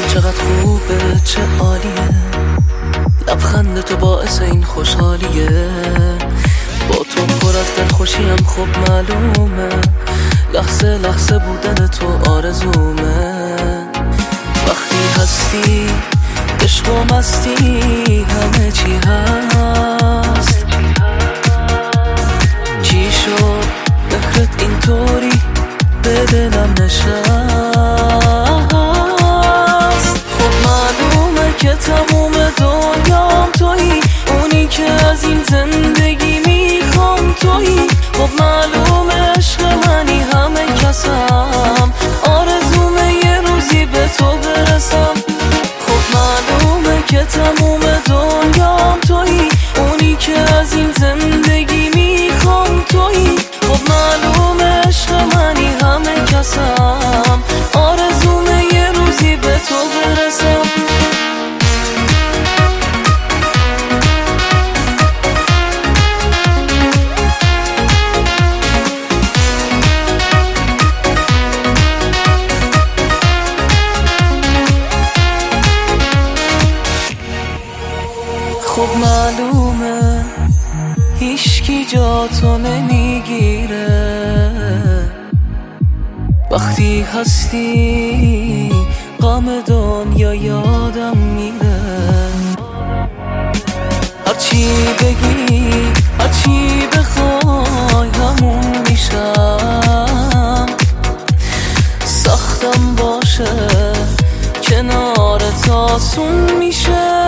چقدر خوبه، چه عالیه، لبخند تو باعث این خوشحالیه. با تو پر از دلخوشیم، خب معلومه، لحظه لحظه بودن تو آرزومه. وقتی هستی عشق و مستی، همه چی هست. چی شد مهرت اینطوری به دلم نشست؟ خب معلومه که تموم دنیام تویی، اونی که از این زندگی میخوام تویی. خب معلومه عشق منی، همه کسم، آرزومه یه روزی به تو برسم. خب معلومه که تموم دنیام تویی، اونی که از این زندگی میخوام تویی. خب معلومه عشق منی، همه کسم، آرزومه یه روزی به تو برسم. خب معلومه هیچکی جا تو نمیگیره، وقتی هستی غم دنیا یادم میره. هرچی بگی هرچی بخوای همون میشم. سختم باشه کنارت آسون میشه.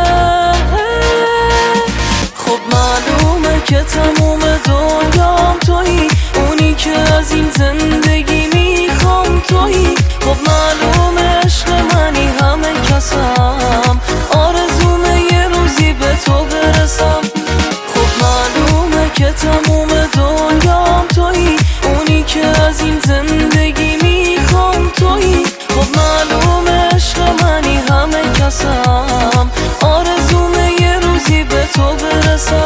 خب معلومه که تموم دنیام تویی، اونی که از این زندگی میخوام تویی. خب معلومه عشق منی، همه کسم، آرزومه یه روزی به تو برسم. خب معلومه که تموم دنیام تویی، اونی که از این زندگی میخوام تویی. خب معلومه عشق منی، همه کسم، آرزومه یه روزی به تو برسم.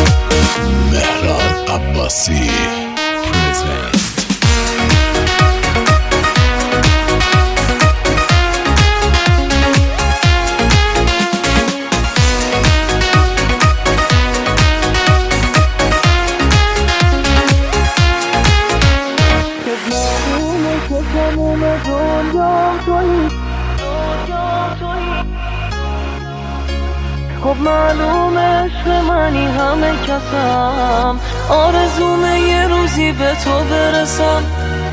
مهران عباسی پرزنت. تموم دنیام تویی، خب معلومه عشق منی، همه کسم، آرزومه یه روزی به تو برسم.